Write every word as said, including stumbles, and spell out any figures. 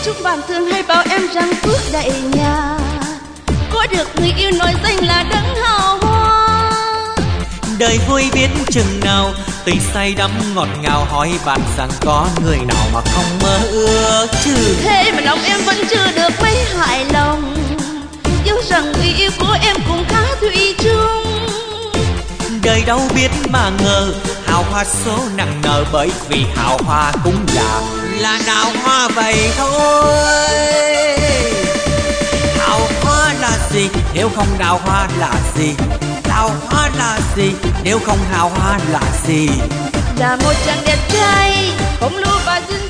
chúc bạn thường hay bảo em rằng phước đầy nhà, có được người yêu nổi danh là đấng hào hoa. Đời vui biết chừng nào, tình say đắm ngọt ngào, hỏi bạn rằng có người nào mà không mơ ước chứ. Thế mà lòng em vẫn chưa được mấy hài lòng, yêu rằng người yêu của em cũng khá thủy chung. Đời đâu biết mà ngờ, hào hoa số nặng nợ, bởi vì hào hoa cũng là là đào hoa vậy thôi. Hào hoa là gì nếu không đào hoa là gì? Đào hoa là gì nếu không hào hoa là gì? Là một chàng đẹp trai, không lưu và duyên